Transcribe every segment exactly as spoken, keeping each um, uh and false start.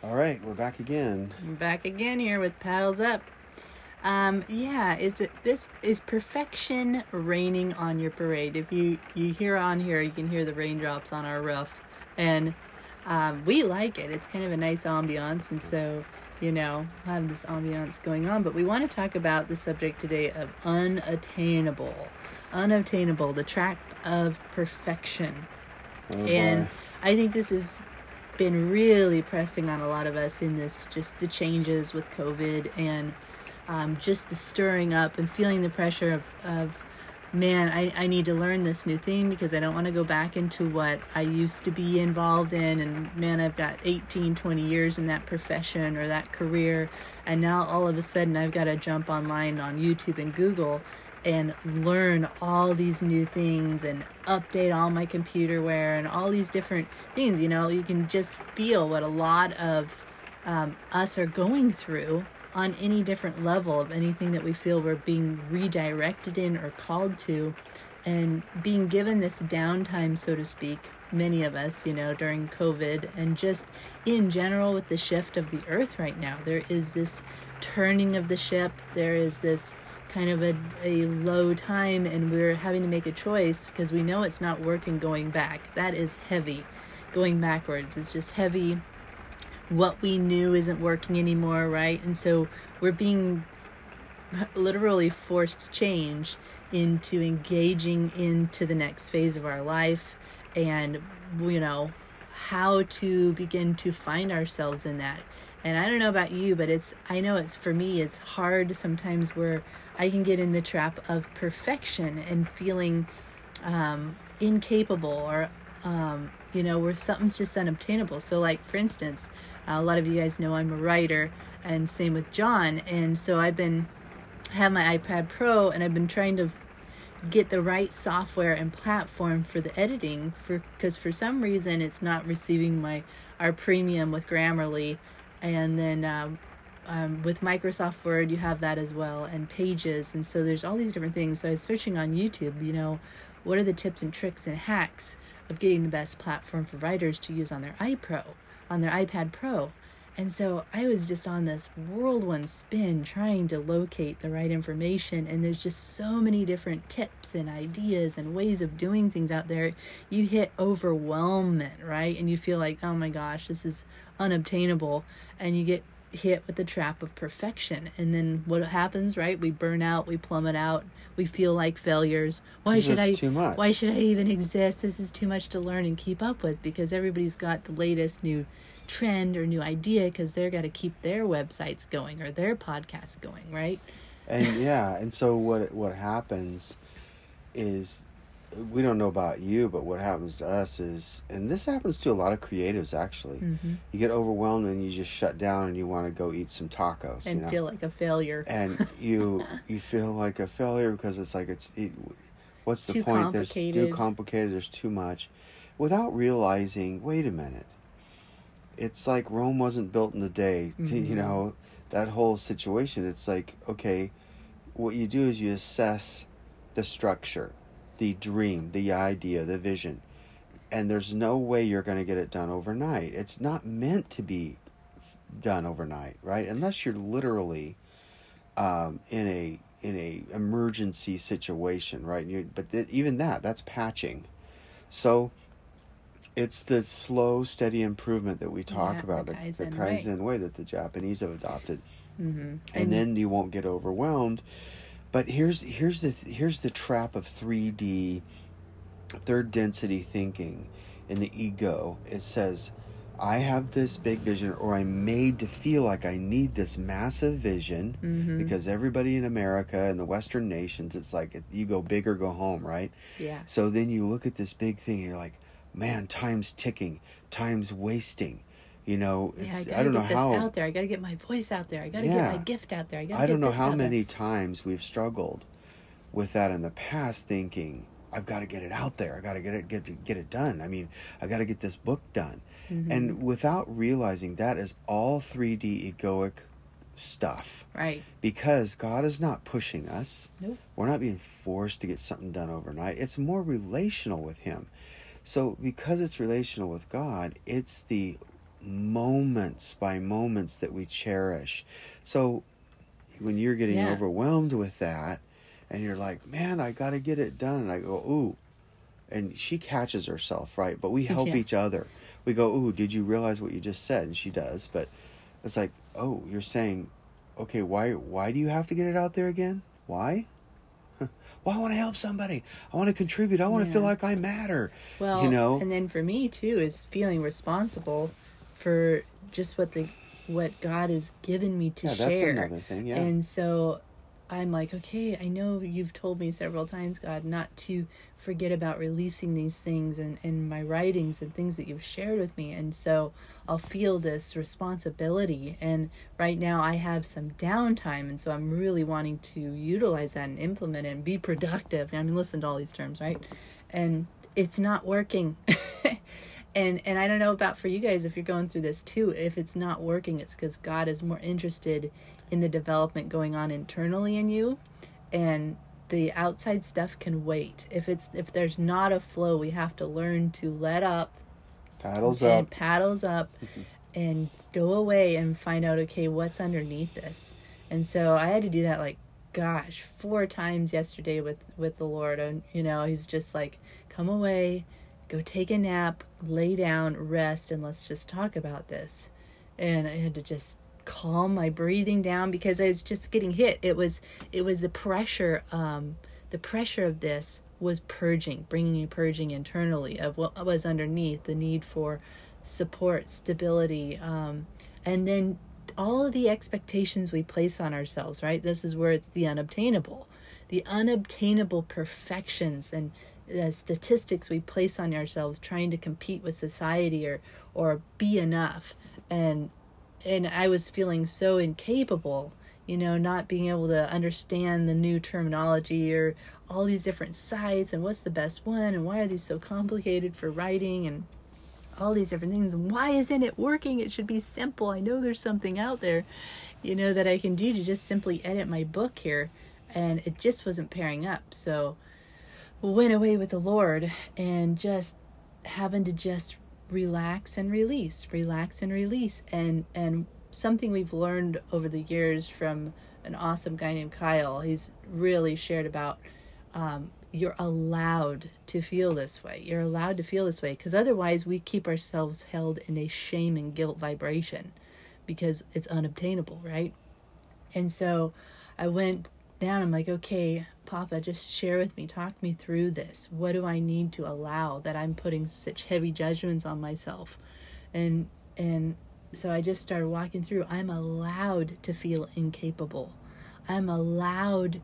All right, we're back again. I'm back again here with Paddles Up. Um, yeah, is it this is perfection raining on your parade? If you you hear on here, you can hear the raindrops on our roof, and um, we like it. It's kind of a nice ambiance, and so you know we'll have this ambiance going on. But we want to talk about the subject today of unattainable, unattainable, the trap of perfection, Oh, and boy. I think this is been really pressing on a lot of us in this, just the changes with COVID and um, just the stirring up and feeling the pressure of, of man, I, I need to learn this new thing because I don't want to go back into what I used to be involved in. And man, I've got eighteen, twenty years in that profession or that career. And now all of a sudden I've got to jump online on YouTube and Google and learn all these new things and update all my computerware and all these different things. You know, you can just feel what a lot of um, us are going through on any different level of anything that we feel we're being redirected in or called to, and being given this downtime, so to speak, many of us, you know, during COVID and just in general with the shift of the earth right now. There is this turning of the ship. There is this kind of a, a low time, and we're having to make a choice because we know it's not working going back. That is heavy. Going backwards is just heavy. What we knew isn't working anymore, right? And so we're being literally forced to change into engaging into the next phase of our life, and you know how to begin to find ourselves in that. And I don't know about you, but it's I know it's for me it's hard sometimes where I can get in the trap of perfection and feeling um, incapable or um, you know where something's just unobtainable. So like for instance, uh, a lot of you guys know I'm a writer, and same with John, and so I've been have my iPad Pro, and I've been trying to get the right software and platform for the editing, for because for some reason it's not receiving my our premium with Grammarly, and then um, um, with Microsoft Word you have that as well, and Pages, and so there's all these different things. So I was searching on YouTube, you know, what are the tips and tricks and hacks of getting the best platform for writers to use on their iPro, on their iPad Pro. And so I was just on this whirlwind spin trying to locate the right information, and there's just so many different tips and ideas and ways of doing things out there. You hit overwhelmment, right? And you feel like, oh my gosh, this is unobtainable, and you get hit with the trap of perfection. And then what happens, right? We burn out, we plummet out, we feel like failures. Why should I too much. why should I even exist? This is too much to learn and keep up with, because everybody's got the latest new trend or new idea, because they're got to keep their websites going or their podcasts going, right? And yeah, and so what what happens is, we don't know about you, but what happens to us is, and this happens to a lot of creatives actually, Mm-hmm. you get overwhelmed and you just shut down and you want to go eat some tacos, And you know? feel like a failure. And you you feel like a failure because it's like, it's it, what's the Too point? There's too complicated. complicated, there's too much, without realizing, wait a minute, it's like Rome wasn't built in a day. Mm-hmm. You know, that whole situation, it's like, okay, what you do is you assess the structure, the dream, the idea, the vision, and there's no way you're going to get it done overnight. It's not meant to be done overnight, right? Unless you're literally um, in a in a emergency situation, right? You, but th- even that, that's patching. So it's the slow, steady improvement that we talk Yeah, about, the the, Kaizen the way. Kaizen way that the Japanese have adopted. Mm-hmm. And, And then you won't get overwhelmed. But here's here's the here's the trap of three D, third density thinking in the ego. It says, I have this big vision, or I'm made to feel like I need this massive vision, mm-hmm. because everybody in America and the Western nations, it's like you go big or go home, right? yeah. So then you look at this big thing and you're like, man, time's ticking, time's wasting. You know, Yeah, it's I, gotta I don't know get this how out there. I gotta get my voice out there. I gotta Yeah. get my gift out there. I gotta I don't get know this how out many there. times we've struggled with that in the past, thinking, I've got to get it out there. I got to get it get get it done. I mean, I got to get this book done. Mm-hmm. And without realizing that is all three D egoic stuff. Right. Because God is not pushing us. Nope. We're not being forced to get something done overnight. It's more relational with Him. So because it's relational with God, it's the moments by moments that we cherish. So when you're getting Yeah. overwhelmed with that, and you're like, man, I got to get it done. And I go, ooh. And she catches herself, right? But we help Yeah. each other. We go, ooh, did you realize what you just said? And she does. But it's like, oh, you're saying, okay, why why do you have to get it out there again? Why? Well, I want to help somebody. I want to contribute. I want Yeah. to feel like I matter. Well, you know? and then for me too is feeling responsible for just what the what God has given me to Yeah, share. that's another thing, yeah. And so I'm like, okay, I know you've told me several times, God, not to forget about releasing these things and, and my writings and things that you've shared with me. And so I'll feel this responsibility. And right now I have some downtime. And so I'm really wanting to utilize that and implement it and be productive. I mean, listen to all these terms, right? And it's not working. And and I don't know about for you guys if you're going through this too. If it's not working, it's because God is more interested in the development going on internally in you, and the outside stuff can wait. If it's if there's not a flow, we have to learn to let up, Paddles and up. paddles up, and go away and find out, okay, what's underneath this. And so I had to do that like, gosh, four times yesterday with with the Lord. And you know, He's just like, come away. Go take a nap, lay down, rest, and let's just talk about this. And I had to just calm my breathing down because I was just getting hit. It was it was the pressure, um, the pressure of this was purging, bringing me purging internally of what was underneath, the need for support, stability, um, and then all of the expectations we place on ourselves, right? This is where it's the unobtainable, the unobtainable perfections and the statistics we place on ourselves trying to compete with society or or be enough. And and I was feeling so incapable, you know, not being able to understand the new terminology or all these different sites and what's the best one and why are these so complicated for writing and all these different things, and why isn't it working? It should be simple. I know there's something out there, you know, that I can do to just simply edit my book here, and it just wasn't pairing up. So went away with the Lord and just having to just relax and release, relax and release. And, and something we've learned over the years from an awesome guy named Kyle, he's really shared about, um, you're allowed to feel this way. You're allowed to feel this way because otherwise we keep ourselves held in a shame and guilt vibration because it's unobtainable, right? And so I went down. I'm like, okay, Papa, just share with me, talk me through this. What do I need to allow that I'm putting such heavy judgments on myself? And and so I just started walking through. I'm allowed to feel incapable. I'm allowed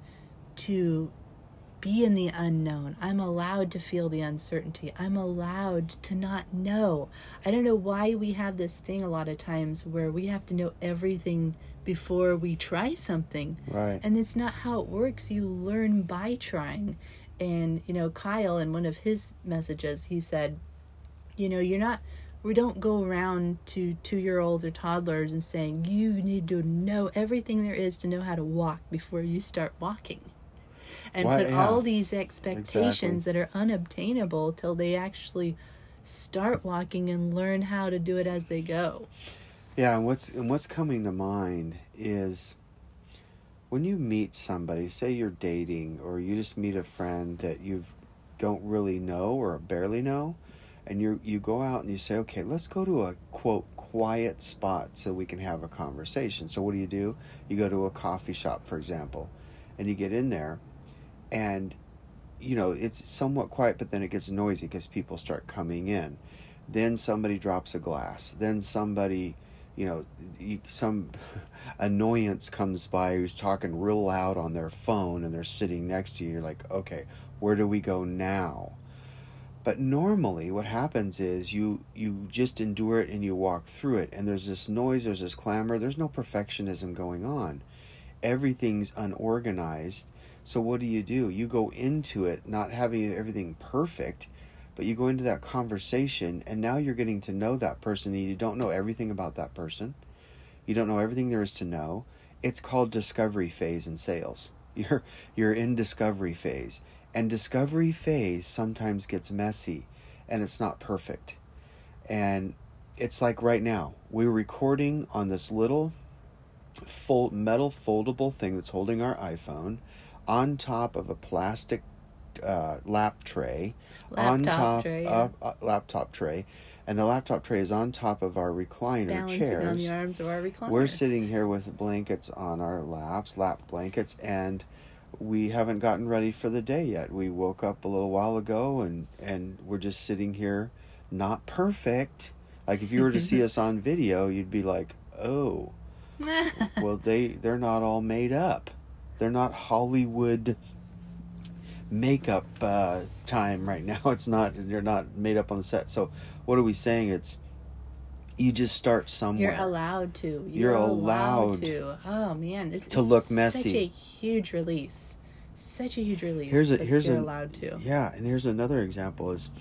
to be in the unknown. I'm allowed to feel the uncertainty. I'm allowed to not know. I don't know why we have this thing a lot of times where we have to know everything before we try something. Right. And it's not how it works. You learn by trying. And, you know, Kyle, in one of his messages, he said, you know, you're not, we don't go around to two-year-olds or toddlers and saying, you need to know everything there is to know how to walk before you start walking. And Why, put yeah. all these expectations Exactly. that are unobtainable till they actually start walking and learn how to do it as they go. Yeah, and what's and what's coming to mind is when you meet somebody, say you're dating or you just meet a friend that you don't really know or barely know, and you you go out and you say, okay, let's go to a, quote, quiet spot so we can have a conversation. So what do you do? You go to a coffee shop, for example, and you get in there, and, you know, it's somewhat quiet, but then it gets noisy because people start coming in. Then somebody drops a glass. Then somebody... you know, you, some annoyance comes by who's talking real loud on their phone and they're sitting next to you. You're like, okay, where do we go now? But normally what happens is you, you just endure it and you walk through it. And there's this noise, there's this clamor, there's no perfectionism going on. Everything's unorganized. So what do you do? You go into it not having everything perfect, but you go into that conversation and now you're getting to know that person and you don't know everything about that person. You don't know everything there is to know. It's called discovery phase in sales. You're you're in discovery phase. And discovery phase sometimes gets messy and it's not perfect. And it's like right now we're recording on this little fold metal foldable thing that's holding our iPhone on top of a plastic uh, lap tray, Laptop on top tray, yeah. of uh, laptop tray, and the laptop tray is on top of our recliner Balancing chairs. on the arms of our recliner. We're sitting here with blankets on our laps, lap blankets, and we haven't gotten ready for the day yet. We woke up a little while ago, and, and we're just sitting here, not perfect. Like if you were to see us on video, you'd be like, oh, well, they, they're not all made up. They're not Hollywood makeup uh, time right now. It's not, they're not made up on the set. So what are we saying? It's, you just start somewhere. You're allowed to. You're, You're allowed, allowed to. Oh man, it's, to it's look messy. Such a huge release. Such a huge release. Here's a but here's you're a allowed to. Yeah, and here's another example is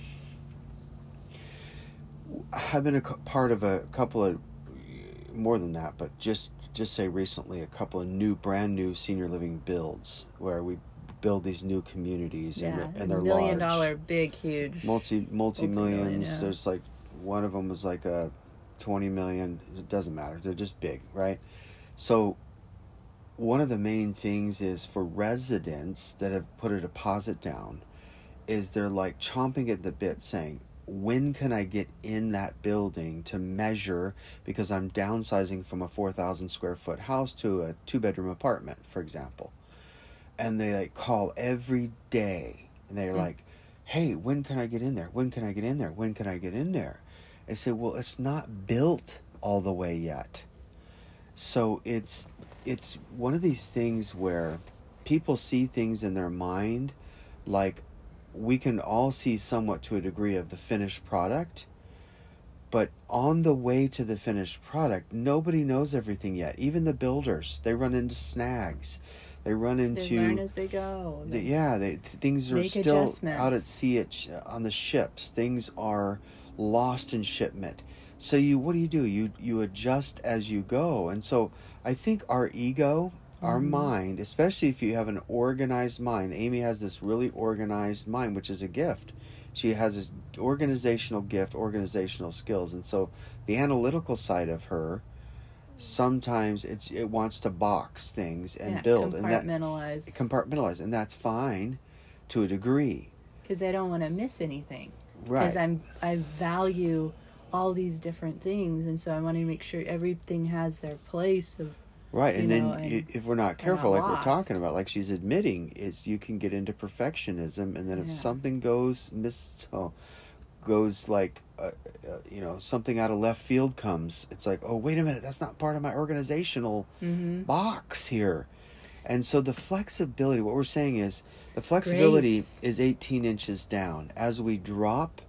I've been a co- part of a couple of more than that, but just just say recently a couple of new brand new senior living builds where we build these new communities Yeah, and they're, and they're million large. dollar, big, huge. multi multi millions. Multi-million, yeah. There's like one of them was like a twenty million. It doesn't matter. They're just big, right? So one of the main things is for residents that have put a deposit down is they're like chomping at the bit saying, when can I get in that building to measure, because I'm downsizing from a four thousand square foot house to a two bedroom apartment, for example. And they like call every day and they're mm. like, hey, when can I get in there? When can I get in there? When can I get in there? I say, well, it's not built all the way yet. So it's it's one of these things where people see things in their mind, like we can all see somewhat to a degree of the finished product, but on the way to the finished product, nobody knows everything yet. Even the builders, they run into snags. They run into... They learn as they go. The, yeah, they, things are still out at sea at, on the ships. Things are lost in shipment. So you, what do you do? You you adjust as you go. And so I think our ego, our mm-hmm. mind, especially if you have an organized mind, Amy has this really organized mind, which is a gift. She has this organizational gift, organizational skills. And so the analytical side of her, sometimes it's it wants to box things and yeah, build. compartmentalize. And that, compartmentalize. And that's fine to a degree. Because I don't want to miss anything. Right. Because I'm I value all these different things, and so I want to make sure everything has their place of right. And know, then and if we're not careful, not like lost. we're talking about, like she's admitting, is you can get into perfectionism, and then if yeah. something goes miss oh, goes like uh, uh, you know, something out of left field comes, it's like, oh, wait a minute, that's not part of my organizational mm-hmm. box here. And so the flexibility, what we're saying is the flexibility Grace. is eighteen inches down. As we drop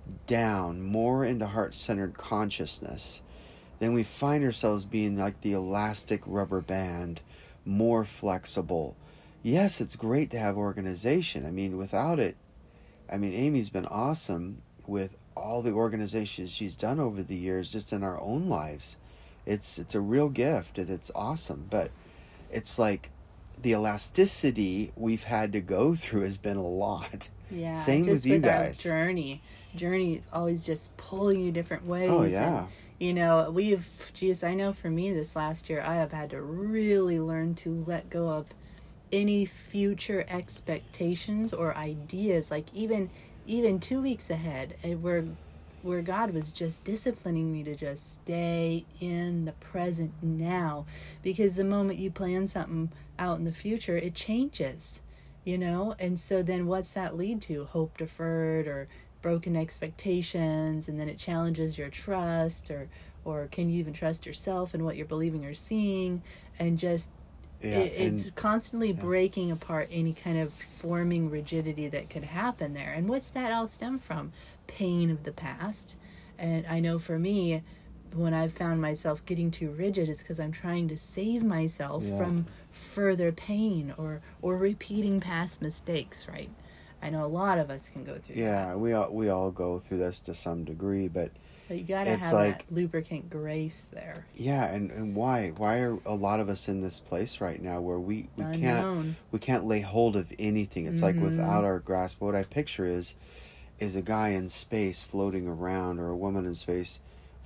down more into heart-centered consciousness, then we find ourselves being like the elastic rubber band, more flexible. Yes, it's great to have organization. I mean, without it, I mean, Amy's been awesome with all the organizations she's done over the years, just in our own lives. It's it's a real gift, and it's awesome. But it's like the elasticity we've had to go through has been a lot. Yeah, Same just with you with guys. Our journey, journey always just pulling you different ways. Oh yeah. And, you know, we've, geez, I know for me this last year, I have had to really learn to let go of any future expectations or ideas, like even even two weeks ahead, where where God was just disciplining me to just stay in the present now, because the moment you plan something out in the future, it changes, you know. And so then what's that lead to? Hope deferred or broken expectations, and then it challenges your trust, or or can you even trust yourself and what you're believing or seeing, and just Yeah, it, it's and, constantly yeah. breaking apart any kind of forming rigidity that could happen there. And what's that all stem from? Pain of the past. And I know for me, when I've found myself getting too rigid, it's because I'm trying to save myself Yeah. from further pain or or repeating past mistakes, right? I know a lot of us can go through Yeah, that. we all we all go through this to some degree, but But you gotta it's have like- that lubricant grace there. yeah, and, and why why are a lot of us in this place right now where we, we can't Unknown. we can't lay hold of anything? It's like Mhm. without our grasp. What I picture is is a guy in space floating around, or a woman in space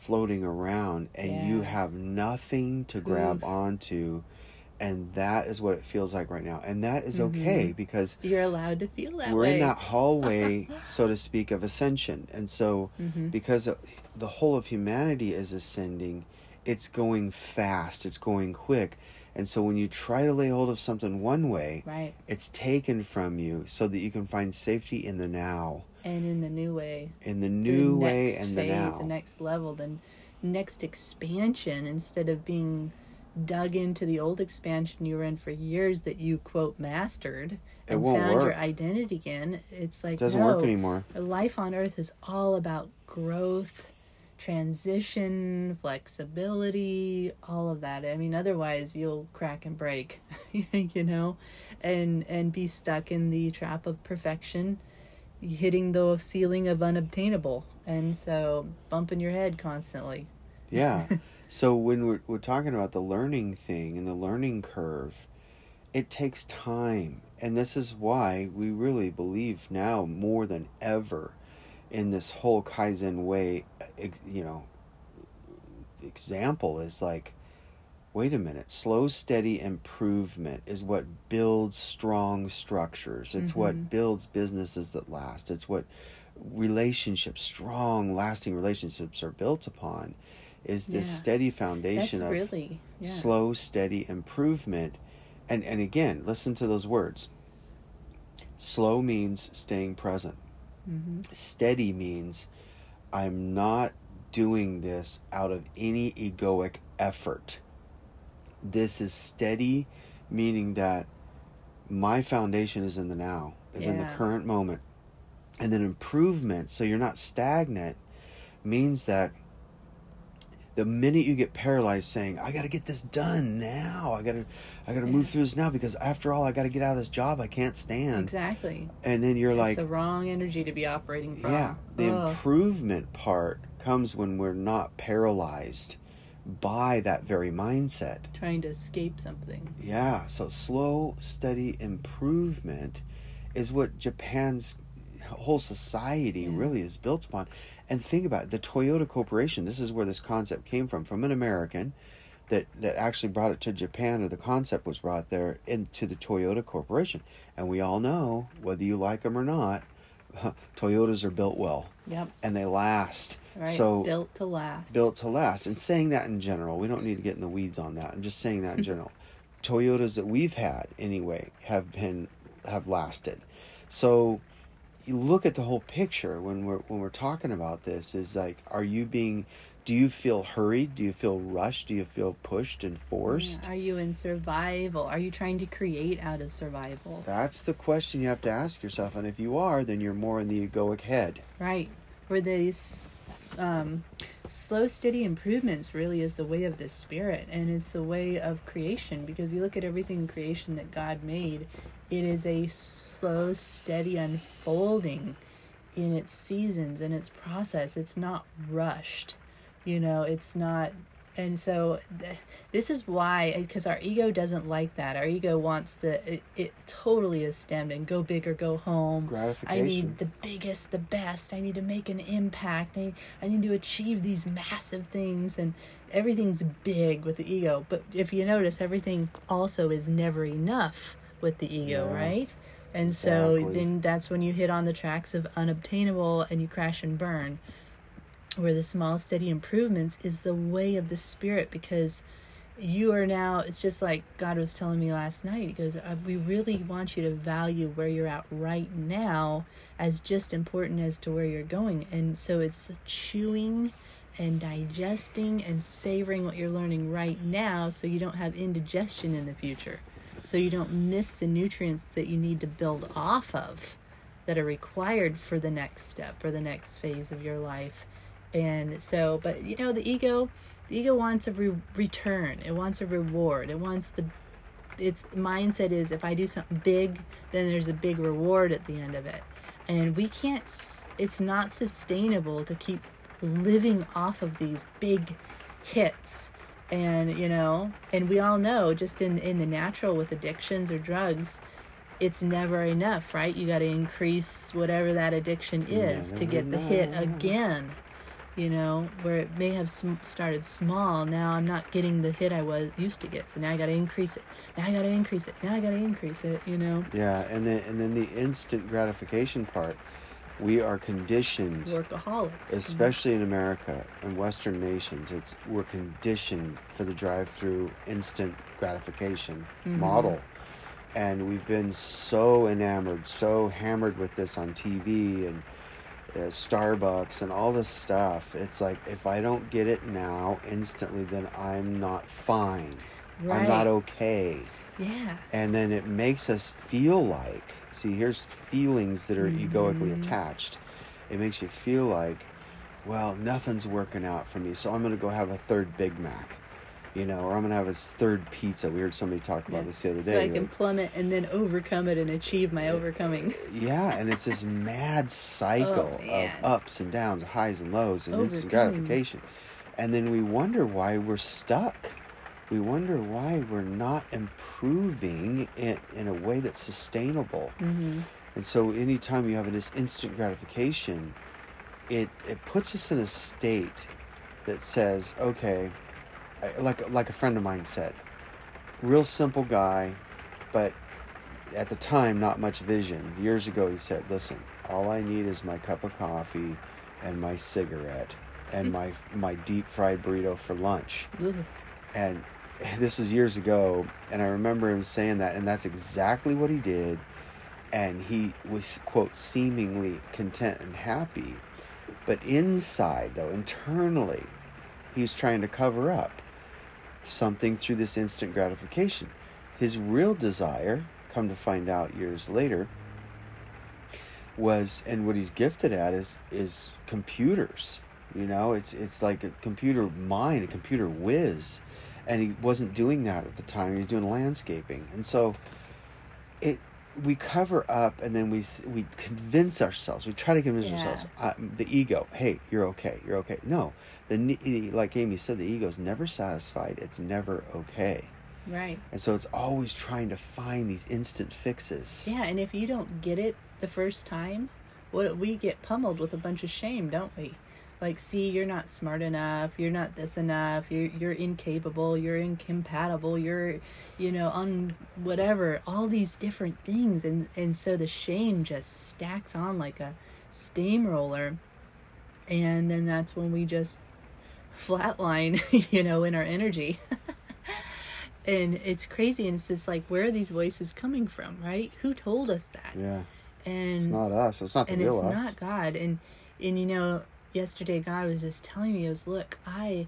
floating around, and you Yeah. have nothing to grab Oof. onto, and that is what it feels like right now. And that is Mhm. okay, because You're allowed to feel that we're way. in that hallway, so to speak, of ascension. And so Mhm. because the whole of humanity is ascending, it's going fast, it's going quick. And so when you try to lay hold of something one way, Right. it's taken from you so that you can find safety in the now, And in the new way. in the new the way next and the phase, now. the next level, the next expansion, instead of being dug into the old expansion you were in for years that you quote mastered It and won't found your work. identity again. It's like, It doesn't no, work anymore. life on earth is all about growth, transition, flexibility, all of that. I mean, otherwise you'll crack and break, you know, and and be stuck in the trap of perfection, hitting the ceiling of unobtainable, and so bumping your head constantly. Yeah. So when we're, we're talking about the learning thing and the learning curve, it takes time. And this is why we really believe now more than ever in this whole Kaizen way, ex- you know, example is like, wait a minute, slow, steady improvement is what builds strong structures. It's Mm-hmm. what builds businesses that last. It's what relationships, strong, lasting relationships are built upon, is this Yeah. steady foundation That's of really, yeah. slow, steady improvement. And, and again, listen to those words. Slow means staying present. Mm-hmm. Steady means I'm not doing this out of any egoic effort. This is steady, meaning that my foundation is in the now, is in the Yeah. current moment. And then improvement, so you're not stagnant, means that the minute you get paralyzed saying, I got to get this done now, I got to I got to Yeah. move through this now, because after all, I got to get out of this job I can't stand. Exactly. And then you're It's like, the wrong energy to be operating from. yeah, the Ugh. improvement part comes when we're not paralyzed by that very mindset. Trying to escape something. Yeah, so slow, steady improvement is what Japan's whole society Yeah. really is built upon. And think about it, the Toyota Corporation, this is where this concept came from, from an American that, that actually brought it to Japan, or the concept was brought there into the Toyota Corporation. And we all know, whether you like them or not, Toyotas are built well. Yep. And they last. Right. So built to last. built to last. And saying that in general, we don't need to get in the weeds on that. I'm just saying that in general. Toyotas that we've had anyway have been have lasted. So you look at the whole picture when we're when we're talking about this, is like, are you being do you feel hurried? Do you feel rushed? Do you feel pushed and forced? Yeah. Are you in survival? Are you trying to create out of survival? That's the question you have to ask yourself. And if you are, then you're more in the egoic head. Right. Where these um, slow, steady improvements really is the way of the spirit, and it's the way of creation. Because you look at everything in creation that God made, it is a slow, steady unfolding in its seasons, in its process. It's not rushed. You know, it's not. And so th- this is why, because our ego doesn't like that. Our ego wants the, it, it totally is stemmed and go big or go home. Gratification. I need the biggest, the best. I need to make an impact. I, I need to achieve these massive things, and everything's big with the ego. But if you notice, everything also is never enough with the ego, Yeah. right? And so Exactly. then that's when you hit on the tracks of unobtainable and you crash and burn. Where the small, steady improvements is the way of the spirit, because you are now, it's just like God was telling me last night. He goes, uh, we really want you to value where you're at right now as just important as to where you're going. And so it's the chewing and digesting and savoring what you're learning right now, so you don't have indigestion in the future. So you don't miss the nutrients that you need to build off of, that are required for the next step or the next phase of your life. And so, but you know, the ego, the ego wants a re- return. It wants a reward. It wants the, its mindset is, if I do something big, then there's a big reward at the end of it. And we can't, it's not sustainable to keep living off of these big hits. And, you know, and we all know, just in, in the natural with addictions or drugs, it's never enough, right? You got to increase whatever that addiction is to Never get the hit enough. again. you know, where it may have sm- started small. Now I'm not getting the hit I was used to get, so now I got to increase it. Now I got to increase it. Now I got to increase it. You know. Yeah, and then and then the instant gratification part. We are conditioned, It's workaholics, especially in America and Western nations. It's we're conditioned for the drive-through instant gratification mm-hmm. model, and we've been so enamored, so hammered with this on T V and uh, Starbucks and all this stuff. It's like if I don't get it now instantly, then I'm not fine. Right. I'm not okay. Yeah. And then it makes us feel like, see, here's feelings that are mm-hmm. egoically attached. It makes you feel like, well, nothing's working out for me, so I'm going to go have a third Big Mac, you know, or I'm going to have a third pizza. We heard somebody talk about yeah. this the other day. So I can like, plummet and then overcome it and achieve my overcoming. Yeah, and it's this mad cycle oh, of ups and downs, highs and lows, and overcoming. Instant gratification. And then we wonder why we're stuck. We wonder why we're not improving in, in a way that's sustainable. Mm-hmm. And so anytime you have this instant gratification, it, it puts us in a state that says, okay, like, like a friend of mine said, real simple guy, but at the time, not much vision. Years ago, he said, listen, all I need is my cup of coffee and my cigarette and my, my deep fried burrito for lunch. Mm-hmm. And this was years ago, and I remember him saying that, and that's exactly what he did. And he was, quote, seemingly content and happy. But inside, though, internally, he was trying to cover up something through this instant gratification. His real desire, come to find out years later, was, and what he's gifted at is is computers. You know, it's it's like a computer mind, a computer whiz. And he wasn't doing that at the time. He was doing landscaping. And so it we cover up, and then we th- we convince ourselves. We try to convince yeah. ourselves. Uh, the ego, hey, you're okay. You're okay. No, the like Amy said, the ego's never satisfied. It's never okay. Right. And so it's always trying to find these instant fixes. Yeah, and if you don't get it the first time, what we get pummeled with a bunch of shame, don't we? Like, see, you're not smart enough, you're not this enough, you're you're incapable, you're incompatible, you're, you know, on whatever, all these different things. And, and so the shame just stacks on like a steamroller. And then that's when we just flatline, you know, in our energy. And it's crazy. And it's just like, where are these voices coming from, right? Who told us that? Yeah. And it's not us. It's not the real us. And it's not God. And, and you know, yesterday God was just telling me, he was, look, I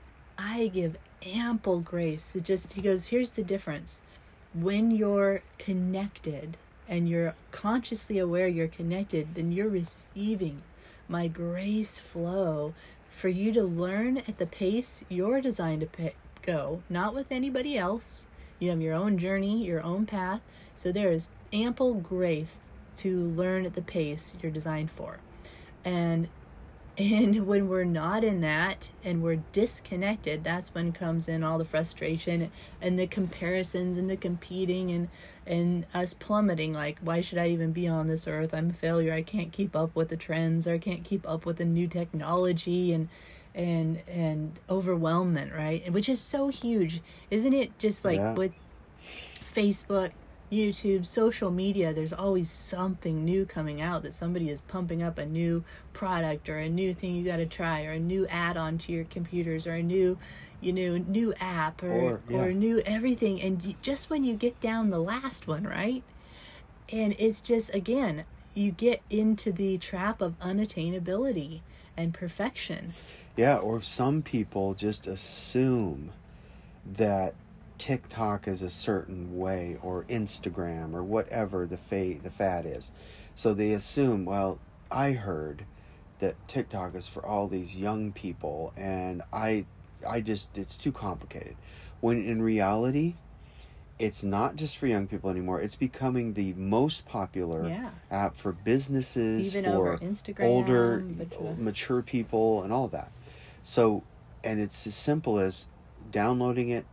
I give ample grace. It just, he goes, here's the difference. When you're connected and you're consciously aware you're connected, then you're receiving my grace flow for you to learn at the pace you're designed to pay, go, not with anybody else. You have your own journey, your own path. So there is ample grace to learn at the pace you're designed for. And And when we're not in that and we're disconnected, that's when comes in all the frustration and the comparisons and the competing and, and us plummeting. Like, why should I even be on this earth? I'm a failure. I can't keep up with the trends, or I can't keep up with the new technology and and and overwhelmment, right? Which is so huge. Isn't it just like yeah. with Facebook, YouTube, social media, there's always something new coming out that somebody is pumping up a new product or a new thing you got to try or a new add-on to your computers or a new, you know, new app or or, yeah. or new everything. And you, just when you get down the last one, right? And it's just, again, you get into the trap of unattainability and perfection. Yeah, or some people just assume that TikTok is a certain way, or Instagram, or whatever the fa- the fad is. So they assume, well, I heard that TikTok is for all these young people, and I, I just, it's too complicated. When in reality, it's not just for young people anymore. It's becoming the most popular yeah. app for businesses, even for over Instagram, older, but, mature people, and all of that. So, and it's as simple as downloading it,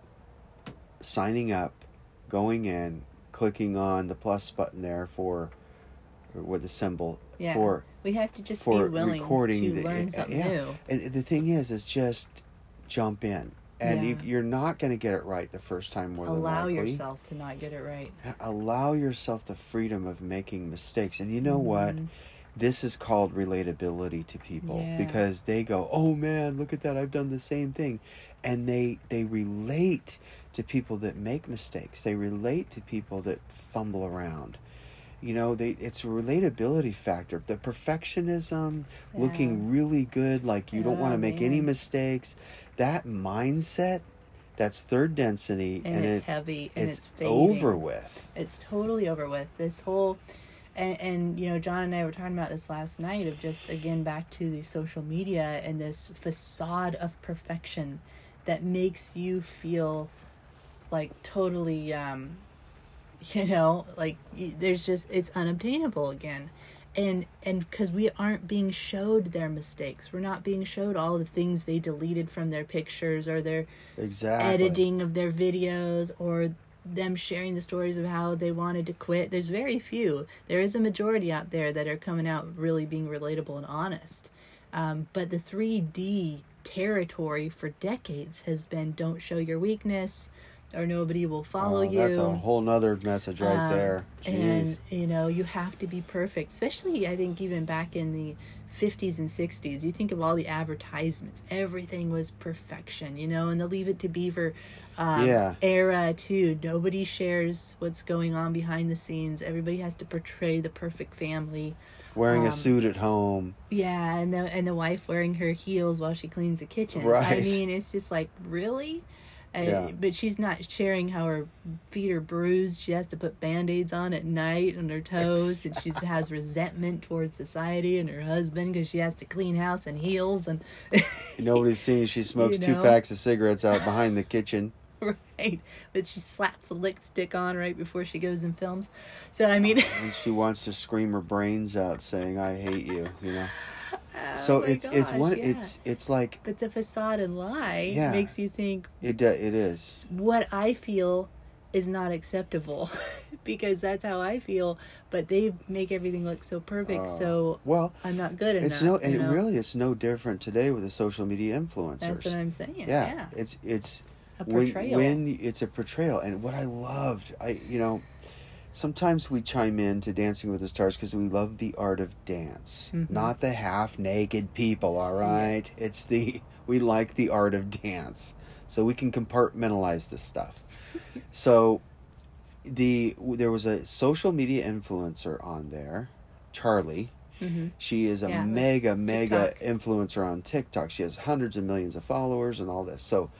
signing up, going in, clicking on the plus button there for or what the symbol Yeah. for We have to just for be willing recording to the, learn something yeah. new. And the thing is, is just jump in, and Yeah. you, you're not going to get it right the first time. More than Allow likely, yourself to not get it right. allow yourself the freedom of making mistakes. And you know what? Mhm. This is called relatability to people, Yeah. because they go, "Oh man, look at that! I've done the same thing," and they they relate to people that make mistakes. They relate to people that fumble around. You know, they it's a relatability factor. The perfectionism, Yeah. looking really good, like you don't want Oh, to make any man. mistakes. That mindset, that's third density, And, and, it's it, heavy and it's, it's fading. over with. It's totally over with. This whole, and, and you know, John and I were talking about this last night of just, again, back to the social media and this facade of perfection that makes you feel like totally, um, you know, like y- there's just, it's unobtainable again. And and because we aren't being showed their mistakes, we're not being showed all the things they deleted from their pictures, or their Exactly. editing of their videos, or them sharing the stories of how they wanted to quit. There's very few. There is a majority out there that are coming out really being relatable and honest. Um, but the three D territory for decades has been don't show your weakness, or nobody will follow Oh, you. That's a whole nother message right Um, there. Jeez. And, you know, you have to be perfect. Especially, I think, even back in the fifties and sixties. You think of all the advertisements. Everything was perfection, you know, and the Leave It to Beaver um, Yeah. era, too. Nobody shares what's going on behind the scenes. Everybody has to portray the perfect family. Wearing a um, suit at home. Yeah, and the, and the wife wearing her heels while she cleans the kitchen. I Right. mean, it's just like, really? Uh, Yeah. But she's not sharing how her feet are bruised. She has to put Band-Aids on at night on her toes. And she has resentment towards society and her husband because she has to clean house in heels. And Nobody's seeing she smokes You two know? packs of cigarettes out behind the kitchen. right. But she slaps a lick stick on right before she goes and films. So, I mean... And she wants to scream her brains out saying, "I hate you," you know. oh So my it's it's gosh, one yeah. it's it's like But the facade and lie Yeah. makes you think, it do- it is. what I feel is not acceptable because that's how I feel, but they make everything look so perfect, Uh, so well, I'm not good enough. it's no and you it know? really it's no different today with the social media influencers. That's what I'm saying. yeah, Yeah. it's it's A when, portrayal. when it's a portrayal. And what I loved, I you know, sometimes we chime in to Dancing with the Stars because we love the art of dance, Mhm. not the half naked people. All right, it's the we like the art of dance, so we can compartmentalize this stuff. So, the there was a social media influencer on there, Charlie. Mhm. She is a Yeah, with mega, mega TikTok. influencer on TikTok. She has hundreds of millions of followers and all this. So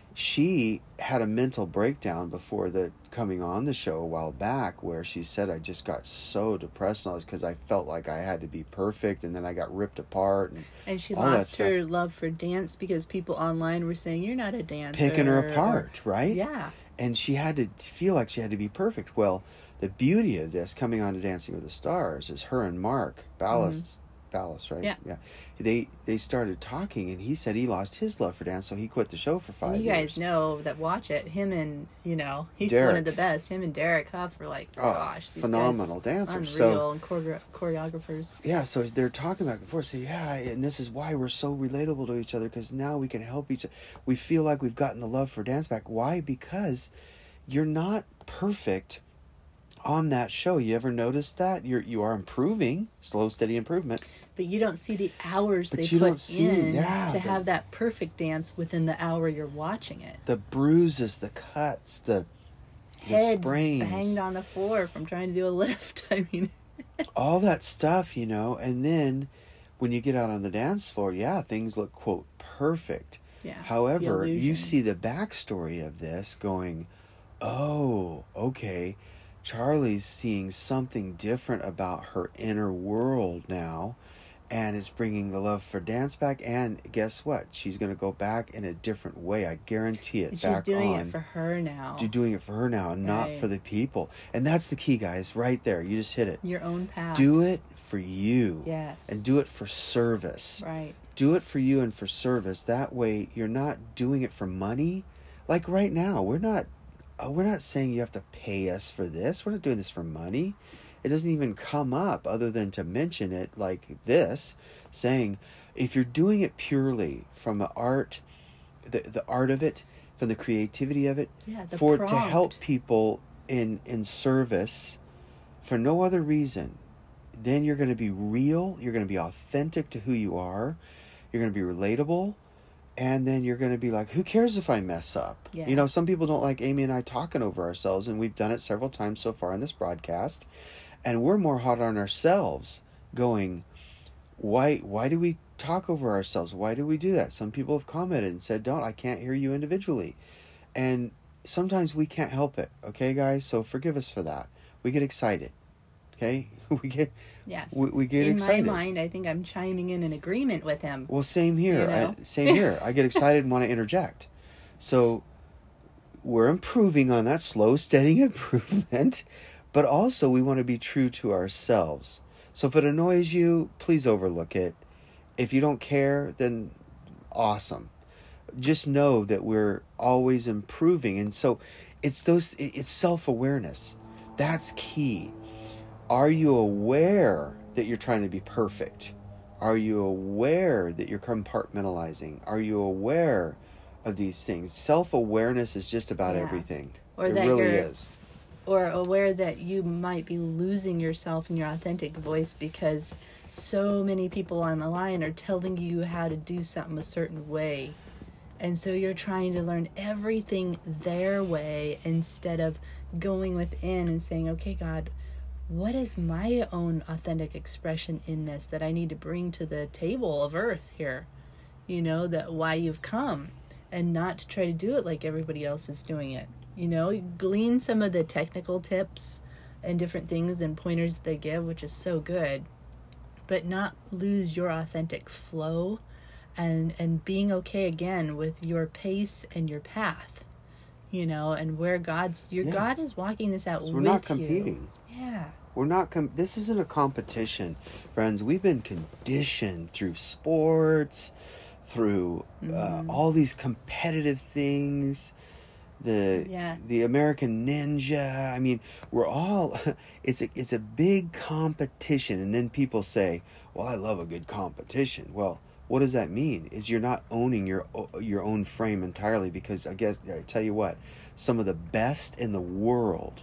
she had a mental breakdown before the coming on the show a while back where she said, "I just got so depressed and all this because I felt like I had to be perfect, and then I got ripped apart." And And she all that lost her love for dance because people online were saying, "You're not a dancer." picking her or- apart, right? Yeah. And she had to feel like she had to be perfect. Well, the beauty of this coming on to Dancing with the Stars is her and Mark Ballas, Ballas, right? Yeah. yeah. They they started talking, and he said he lost his love for dance, so he quit the show for five And you years. guys know that watch it. Him and, you know, he's Derek. one of the best. Him and Derek Huff are like, Oh, gosh, these phenomenal guys, dancers. Unreal So- and choreo- choreographers. Yeah, so they're talking back and forth. Say, yeah, and this is why we're so relatable to each other because now we can help each other. We feel like we've gotten the love for dance back. Why? Because you're not perfect on that show. You ever notice that? You're you are improving, slow, steady improvement. But you don't see the hours But they you put don't see- in yeah, to the- have that perfect dance within the hour you're watching it. The bruises, the cuts, the, the Heads sprains, banged on the floor from trying to do a lift. I mean, all that stuff, you know. And then when you get out on the dance floor, yeah, things look, quote, perfect. yeah. However, the you illusion. see the backstory of this going, oh, okay, Charlie's seeing something different about her inner world now, and it's bringing the love for dance back. And guess what? She's going to go back in a different way. I guarantee it. And she's back doing on. it for her now. You're doing it for her now, not Right. for the people. And that's the key, guys, right there. You just hit it. Your own path. Do it for you. Yes. And do it for service. Right. Do it for you and for service. That way you're not doing it for money. Like right now, we're not uh, we're not saying you have to pay us for this. We're not doing this for money. it doesn't even come up other than to mention it like this, saying, if you're doing it purely from the art, the, the art of it, from the creativity of it, yeah, the for prompt. to help people in, in service for no other reason, then you're going to be real, you're going to be authentic to who you are, you're going to be relatable, and then you're going to be like, who cares if I mess up? Yeah. You know, some people don't like Amy and I talking over ourselves, and we've done it several times so far in this broadcast, and we're more hard on ourselves, going, why why do we talk over ourselves? Why do we do that? Some people have commented and said, don't, I can't hear you individually. And sometimes we can't help it, okay, guys? So forgive us for that. We get excited, okay? we get yes. we, we get in excited. In my mind, I think I'm chiming in in agreement with him. Well, same here. You know? I, same here. I get excited and want to interject. So we're improving on that slow, steady improvement, but also we want to be true to ourselves. So if it annoys you, please overlook it. If you don't care, then awesome. Just know that we're always improving. And so it's those, it's self-awareness. That's key. Are you aware that you're trying to be perfect? Are you aware that you're compartmentalizing? Are you aware of these things? Self-awareness is just about yeah. everything. Or it that really you're, is. Or aware that you might be losing yourself and your authentic voice because so many people on the line are telling you how to do something a certain way. And so you're trying to learn everything their way instead of going within and saying, okay, God, what is my own authentic expression in this that I need to bring to the table of earth here? You know, that why you've come, and not to try to do it like everybody else is doing it. You know, glean some of the technical tips and different things and pointers they give, which is so good, but not lose your authentic flow and, and being okay again with your pace and your path, you know, and where God's, your Yeah. God is walking this out So with we're you. not competing. Yeah. We're not, com- this isn't a competition, friends. We've been conditioned through sports, through uh, Mhm. all these competitive things, the Yeah. the American Ninja. I mean, we're all, it's a, it's a big competition. And then people say, well, I love a good competition. Well, what does that mean? Is you're not owning your your own frame entirely, because I guess, I tell you what, some of the best in the world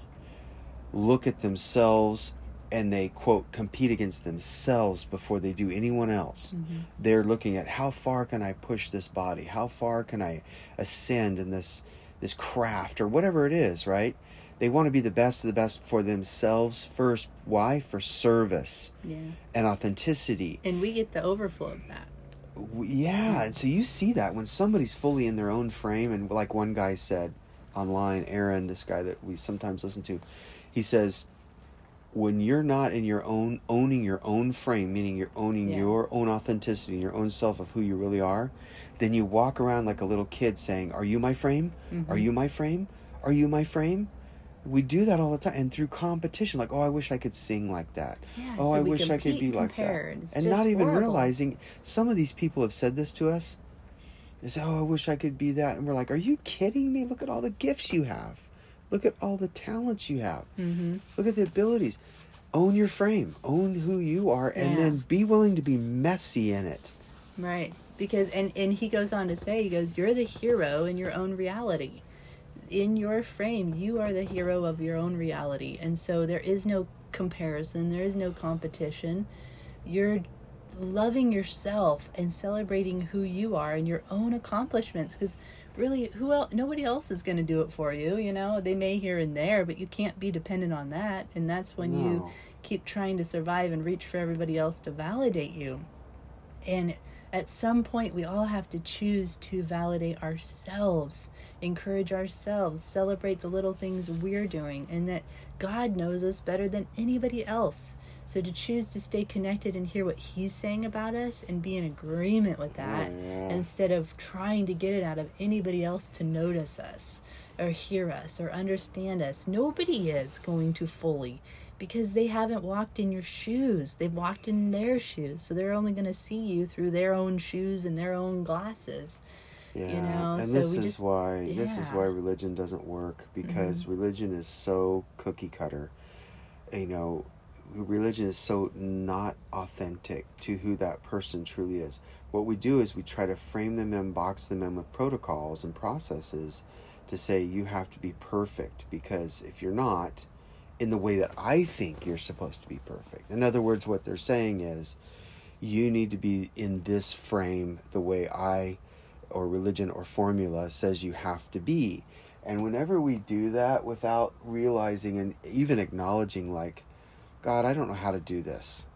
look at themselves and they, quote, compete against themselves before they do anyone else. Mm-hmm. They're looking at, how far can I push this body? How far can I ascend in this this craft or whatever it is, right? They want to be the best of the best for themselves first. Why? For service Yeah. and authenticity. And we get the overflow of that. Yeah, and so you see that when somebody's fully in their own frame, and like one guy said online, Aaron, this guy that we sometimes listen to, he says, when you're not in your own, owning your own frame, meaning you're owning Yeah. your own authenticity, your own self of who you really are, then you walk around like a little kid saying, are you my frame? Mm-hmm. Are you my frame? Are you my frame? We do that all the time. And through competition, like, oh, I wish I could sing like that. Yeah, oh, so I we wish I could compete be and like compare, that. and it's And just not even horrible. realizing, some of these people have said this to us. They say, oh, I wish I could be that. And we're like, are you kidding me? Look at all the gifts you have. Look at all the talents you have. Mm-hmm. Look at the abilities. Own your frame. Own who you are. And Yeah. then be willing to be messy in it. Right. Because, and, and he goes on to say, he goes, you're the hero in your own reality. In your frame, you are the hero of your own reality. And so there is no comparison. There is no competition. You're loving yourself and celebrating who you are and your own accomplishments. Because really, who else? Nobody else is going to do it for you. You know, they may here and there, but you can't be dependent on that. And that's when you No. keep trying to survive and reach for everybody else to validate you. And at some point, we all have to choose to validate ourselves, encourage ourselves, celebrate the little things we're doing, and that God knows us better than anybody else. So to choose to stay connected and hear what He's saying about us and be in agreement with that, Oh, yeah. instead of trying to get it out of anybody else to notice us or hear us or understand us. Nobody is going to fully, because they haven't walked in your shoes. They've walked in their shoes. So they're only going to see you through their own shoes and their own glasses. Yeah, You know, and so this we is just- why this is yeah. why religion doesn't work, because Mm-hmm. religion is so cookie cutter. You know, religion is so not authentic to who that person truly is. What we do is we try to frame them in, box them in with protocols and processes to say you have to be perfect, because if you're not, in the way that I think you're supposed to be perfect. In other words, what they're saying is, you need to be in this frame the way I, or religion or formula says you have to be. And whenever we do that without realizing and even acknowledging, like, God, I don't know how to do this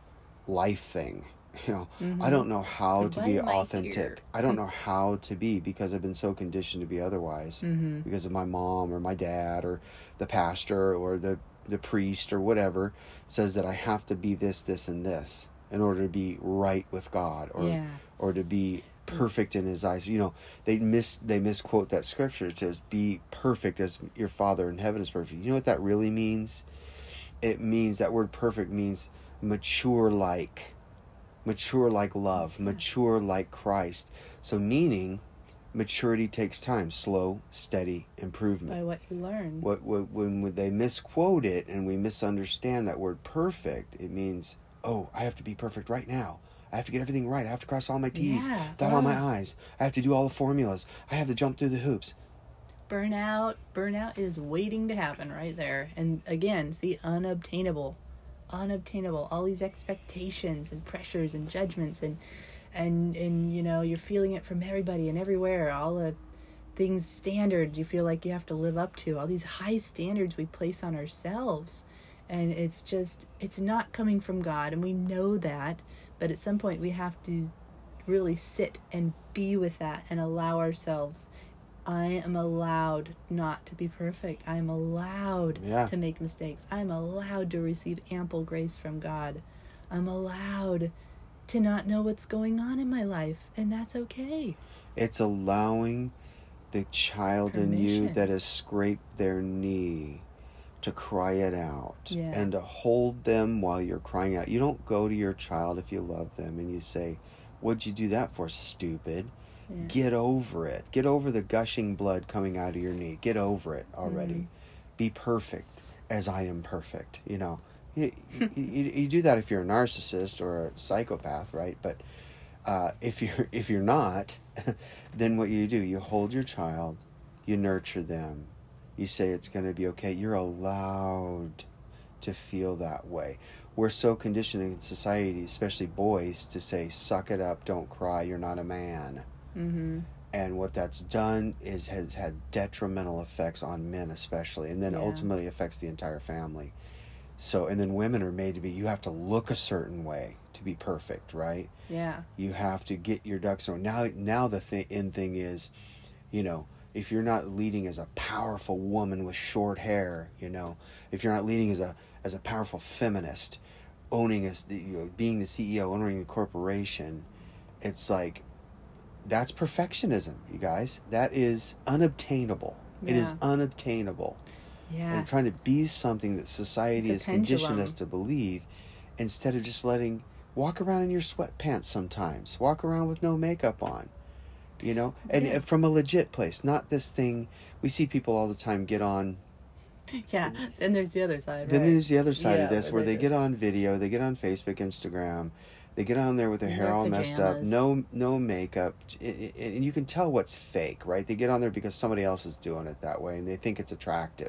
life thing. You know, mm-hmm. I don't know how so to be authentic. I don't know how to be, because I've been so conditioned to be otherwise, mm-hmm. because of my mom or my dad or the pastor or the, the priest or whatever says that I have to be this, this, and this in order to be right with God, or yeah. or to be perfect in his eyes. You know, they mis they misquote that scripture. It says, be perfect as your Father in heaven is perfect. You know what that really means? It means, that word perfect means mature like. Mature like love, mature like Christ. So meaning, maturity takes time, slow, steady improvement. By what you learn. What, what when they misquote it and we misunderstand that word perfect, it means, oh, I have to be perfect right now. I have to get everything right. I have to cross all my T's, yeah, dot all my I's. I have to do all the formulas. I have to jump through the hoops. Burnout, burnout is waiting to happen right there. And again, see, unobtainable. unobtainable all these expectations and pressures and judgments, and and and you know, you're feeling it from everybody and everywhere, all the things, standards you feel like you have to live up to, all these high standards we place on ourselves, and it's just, it's not coming from God, and we know that, but at some point we have to really sit and be with that and allow ourselves, I am allowed not to be perfect. I am allowed yeah. to make mistakes. I'm allowed to receive ample grace from God. I'm allowed to not know what's going on in my life, and that's okay. It's allowing the child Permission. in you that has scraped their knee to cry it out, yeah. and to hold them while you're crying out. You don't go to your child if you love them and you say, what'd you do that for, stupid? Yeah. Get over it. Get over the gushing blood coming out of your knee. Get over it already. Mm-hmm. Be perfect as I am perfect. You know, you, you, you do that if you're a narcissist or a psychopath, right? But uh, if you're if you're not, then what you do, you hold your child, you nurture them, you say it's going to be okay. You're allowed to feel that way. We're so conditioned in society, especially boys, to say, suck it up, don't cry, you're not a man. Mm-hmm. And what that's done is has had detrimental effects on men especially, and then yeah. ultimately affects the entire family. So, and then women are made to be, you have to look a certain way to be perfect, right? Yeah. You have to get your ducks in a row. Now, now the th- end thing is, you know, if you're not leading as a powerful woman with short hair, you know, if you're not leading as a as a powerful feminist, owning as the, you know, being the C E O, owning the corporation, it's like, that's perfectionism, you guys. That is unobtainable. Yeah. It is unobtainable. Yeah. And trying to be something that society has conditioned us to believe, instead of just letting, walk around in your sweatpants sometimes. Walk around with no makeup on. You know? And yeah. from a legit place, not this thing. We see people all the time get on. Yeah, then there's the other side, Then right? there's the other side yeah, of this, where they just... get on video, they get on Facebook, Instagram, they get on there with their hair all pajamas. messed up, no no makeup, and you can tell what's fake, right? They get on there because somebody else is doing it that way, and they think it's attractive.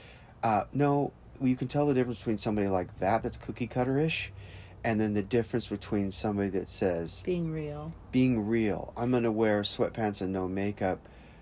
Uh, no, you can tell the difference between somebody like that, that's cookie cutter-ish, and then the difference between somebody that says... Being real. Being real. I'm going to wear sweatpants and no makeup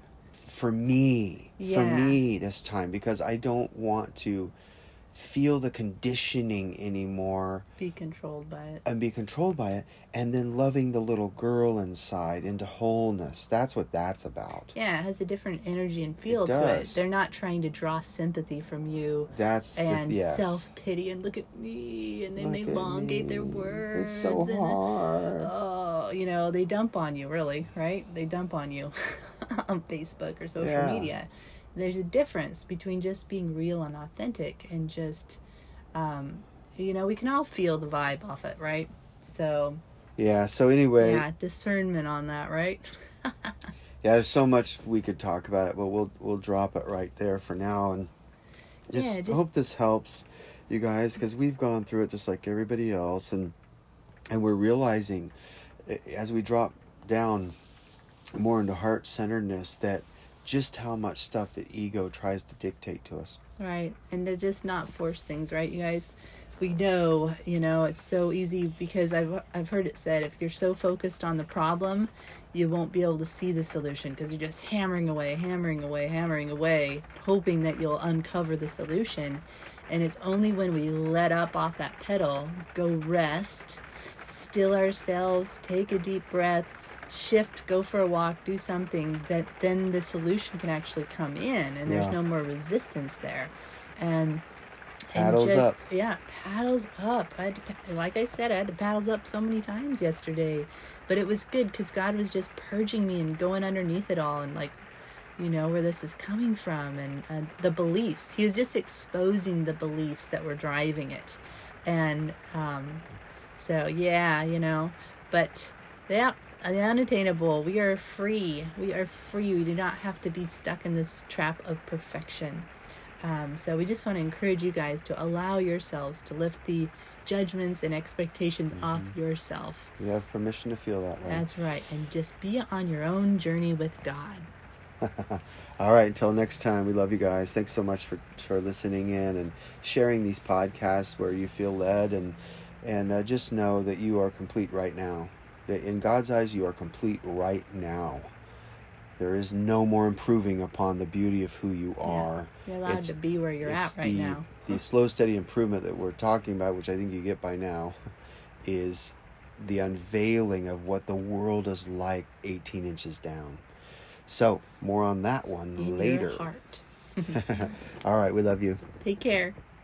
for me. Yeah. For me this time, because I don't want to feel the conditioning anymore. Be controlled by it. And be controlled by it. And then loving the little girl inside into wholeness. That's what that's about. Yeah, it has a different energy and feel it to does. it. They're not trying to draw sympathy from you. That's and the, yes. self-pity and look at me, and then look they elongate their words. It's so and hard. Then, oh, you know, they dump on you, really, right? They dump on you on Facebook or social yeah. media. There's a difference between just being real and authentic and just, um, you know, we can all feel the vibe off it, right? So... Yeah, so anyway... Yeah, discernment on that, right? Yeah, there's so much we could talk about it, but we'll we'll drop it right there for now. And just, yeah, just hope this helps. you guys, because we've gone through it just like everybody else, and and we're realizing as we drop down more into heart-centeredness that just how much stuff the ego tries to dictate to us. Right. And to just not force things, right, you guys? We know, you know, it's so easy because I've I've heard it said, if you're so focused on the problem, you won't be able to see the solution because you're just hammering away, hammering away, hammering away, hoping that you'll uncover the solution. And it's only when we let up off that pedal, go rest, still ourselves, take a deep breath, shift, go for a walk, do something, that then the solution can actually come in and there's Yeah. no more resistance there. And Paddles and just, up. Yeah, paddles up. I had to, like I said, I had to paddles up so many times yesterday. But it was good because God was just purging me and going underneath it all and like, you know, where this is coming from and uh, the beliefs. He was just exposing the beliefs that were driving it. And um, so, yeah, you know, but yeah, the unattainable, we are free. We are free. We do not have to be stuck in this trap of perfection. Um, so we just want to encourage you guys to allow yourselves to lift the judgments and expectations mm-hmm. off yourself. You have permission to feel that way. That's right. And just be on your own journey with God. All right. Until next time, we love you guys. Thanks so much for, for listening in and sharing these podcasts where you feel led. And, and uh, just know that you are complete right now. That in God's eyes, you are complete right now. There is no more improving upon the beauty of who you are. Yeah, you're allowed it's, to be where you're at right the, now. The slow, steady improvement that we're talking about, which I think you get by now, is the unveiling of what the world is like eighteen inches down. So, more on that one in later. Your heart. All right, we love you. Take care.